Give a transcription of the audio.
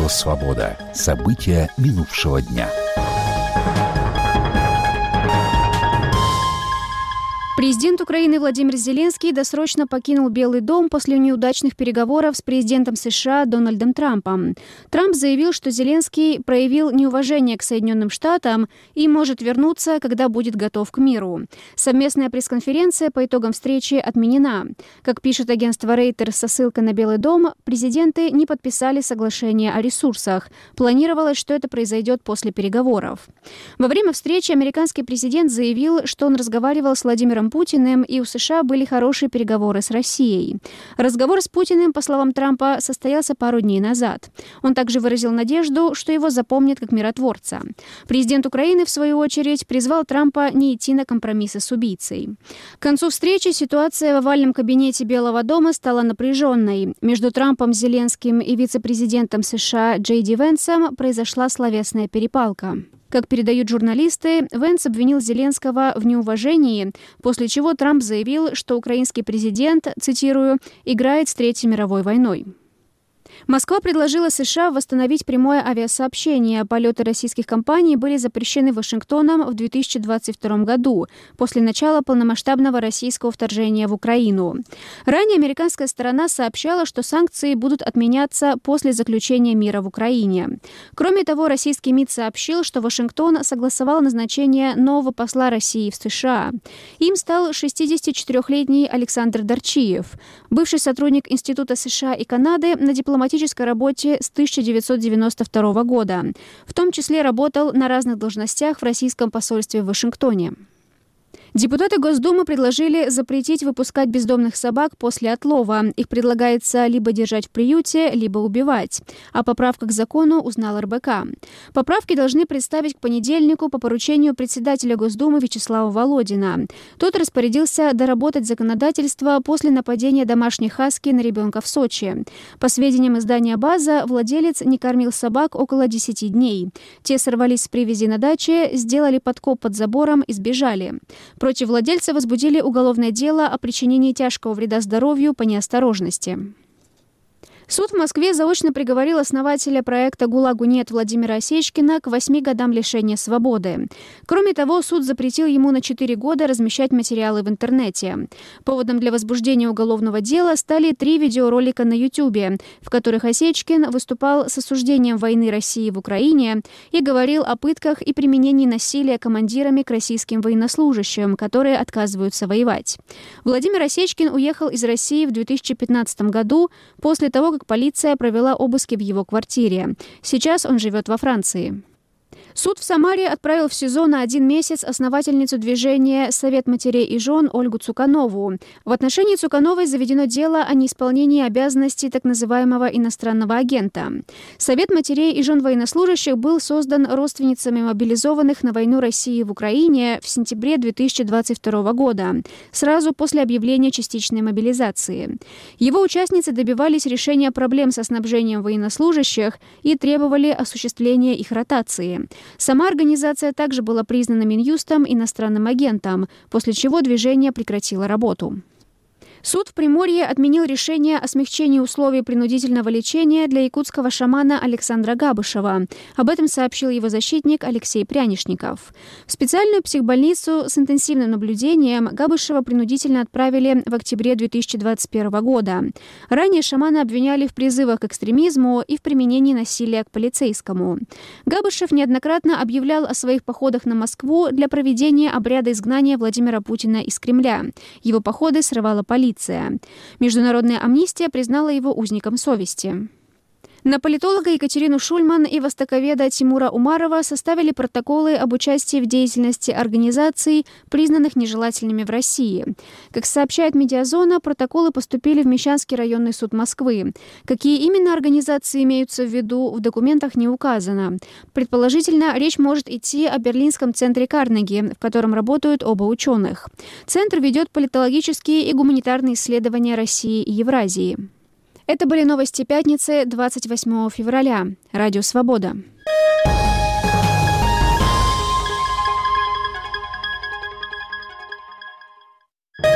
«Свобода». События минувшего дня. Президент Украины Владимир Зеленский досрочно покинул Белый дом после неудачных переговоров с президентом США Дональдом Трампом. Трамп заявил, что Зеленский проявил неуважение к Соединенным Штатам и может вернуться, когда будет готов к миру. Совместная пресс-конференция по итогам встречи отменена. Как пишет агентство Reuters со ссылкой на Белый дом, президенты не подписали соглашение о ресурсах. Планировалось, что это произойдет после переговоров. Во время встречи американский президент заявил, что он разговаривал с Владимиром Путиным, и у США были хорошие переговоры с Россией. Разговор с Путиным, по словам Трампа, состоялся пару дней назад. Он также выразил надежду, что его запомнят как миротворца. Президент Украины, в свою очередь, призвал Трампа не идти на компромиссы с убийцей. К концу встречи ситуация в овальном кабинете Белого дома стала напряженной. Между Трампом, Зеленским и вице-президентом США Джей Ди Венсом произошла словесная перепалка. Как передают журналисты, Венс обвинил Зеленского в неуважении, после чего Трамп заявил, что украинский президент, цитирую, «играет с Третьей мировой войной». Москва предложила США восстановить прямое авиасообщение. Полеты российских компаний были запрещены Вашингтоном в 2022 году, после начала полномасштабного российского вторжения в Украину. Ранее американская сторона сообщала, что санкции будут отменяться после заключения мира в Украине. Кроме того, российский МИД сообщил, что Вашингтон согласовал назначение нового посла России в США. Им стал 64-летний Александр Дорчиев, бывший сотрудник Института США и Канады на дипломатической работе с 1992 года. В том числе работал на разных должностях в российском посольстве в Вашингтоне. Депутаты Госдумы предложили запретить выпускать бездомных собак после отлова. Их предлагается либо держать в приюте, либо убивать. О поправках к закону узнал РБК. Поправки должны представить к понедельнику по поручению председателя Госдумы Вячеслава Володина. Тот распорядился доработать законодательство после нападения домашних хаски на ребенка в Сочи. По сведениям издания «База», владелец не кормил собак около 10 дней. Те сорвались с привязи на даче, сделали подкоп под забором и сбежали. Против владельца возбудили уголовное дело о причинении тяжкого вреда здоровью по неосторожности. Суд в Москве заочно приговорил основателя проекта «ГУЛАГу нет» Владимира Осечкина к 8 годам лишения свободы. Кроме того, суд запретил ему на 4 года размещать материалы в интернете. Поводом для возбуждения уголовного дела стали 3 видеоролика на Ютубе, в которых Осечкин выступал с осуждением войны России в Украине и говорил о пытках и применении насилия командирами к российским военнослужащим, которые отказываются воевать. Владимир Осечкин уехал из России в 2015 году после того, как полиция провела обыски в его квартире. Сейчас он живет во Франции. Суд в Самаре отправил в СИЗО на 1 месяц основательницу движения «Совет матерей и жен» Ольгу Цуканову. В отношении Цукановой заведено дело о неисполнении обязанностей так называемого иностранного агента. Совет матерей и жен военнослужащих был создан родственницами мобилизованных на войну России в Украине в сентябре 2022 года, сразу после объявления частичной мобилизации. Его участницы добивались решения проблем со снабжением военнослужащих и требовали осуществления их ротации. Сама организация также была признана Минюстом иностранным агентом, после чего движение прекратило работу. Суд в Приморье отменил решение о смягчении условий принудительного лечения для якутского шамана Александра Габышева. Об этом сообщил его защитник Алексей Прянишников. В специальную психбольницу с интенсивным наблюдением Габышева принудительно отправили в октябре 2021 года. Ранее шамана обвиняли в призывах к экстремизму и в применении насилия к полицейскому. Габышев неоднократно объявлял о своих походах на Москву для проведения обряда изгнания Владимира Путина из Кремля. Его походы срывала полиция. Международная амнистия признала его узником совести. На политолога Екатерину Шульман и востоковеда Тимура Умарова составили протоколы об участии в деятельности организаций, признанных нежелательными в России. Как сообщает «Медиазона», протоколы поступили в Мещанский районный суд Москвы. Какие именно организации имеются в виду, в документах не указано. Предположительно, речь может идти о Берлинском центре Карнеги, в котором работают оба ученых. Центр ведет политологические и гуманитарные исследования России и Евразии. Это были новости пятницы, 28 февраля. Радио «Свобода».